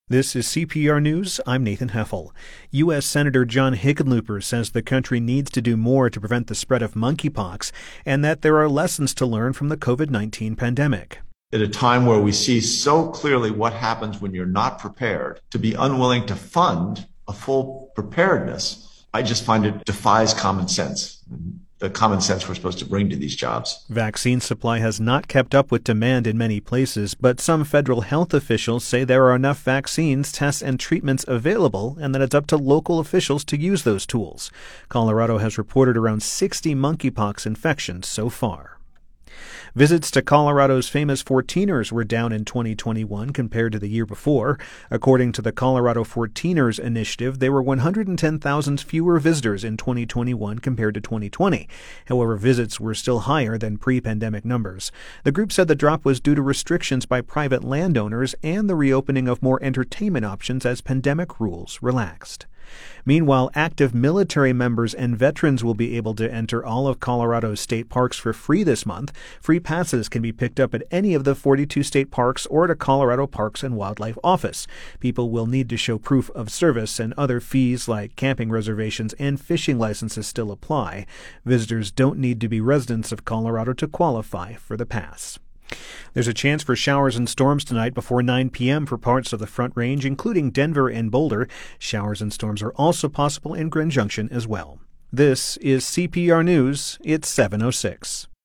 This is CPR News. I'm Nathan Heffel. U.S. Senator John Hickenlooper says the country needs to do more to prevent the spread of monkeypox and that there are lessons to learn from the COVID-19 pandemic. At a time where we see so clearly what happens when you're not prepared, to be unwilling to fund a full preparedness, I just find it defies common sense. The common sense we're supposed to bring to these jobs. Vaccine supply has not kept up with demand in many places, but some federal health officials say there are enough vaccines, tests, and treatments available, and that it's up to local officials to use those tools. Colorado has reported around 60 monkeypox infections so far. Visits to Colorado's famous 14ers were down in 2021 compared to the year before. According to the Colorado 14ers Initiative, there were 110,000 fewer visitors in 2021 compared to 2020. However, visits were still higher than pre-pandemic numbers. The group said the drop was due to restrictions by private landowners and the reopening of more entertainment options as pandemic rules relaxed. Meanwhile, active military members and veterans will be able to enter all of Colorado's state parks for free this month. Free passes can be picked up at any of the 42 state parks or at a Colorado Parks and Wildlife office. People will need to show proof of service, and other fees like camping reservations and fishing licenses still apply. Visitors don't need to be residents of Colorado to qualify for the pass. There's a chance for showers and storms tonight before 9 p.m. for parts of the Front Range, including Denver and Boulder. Showers and storms are also possible in Grand Junction as well. This is CPR News. It's 7:06.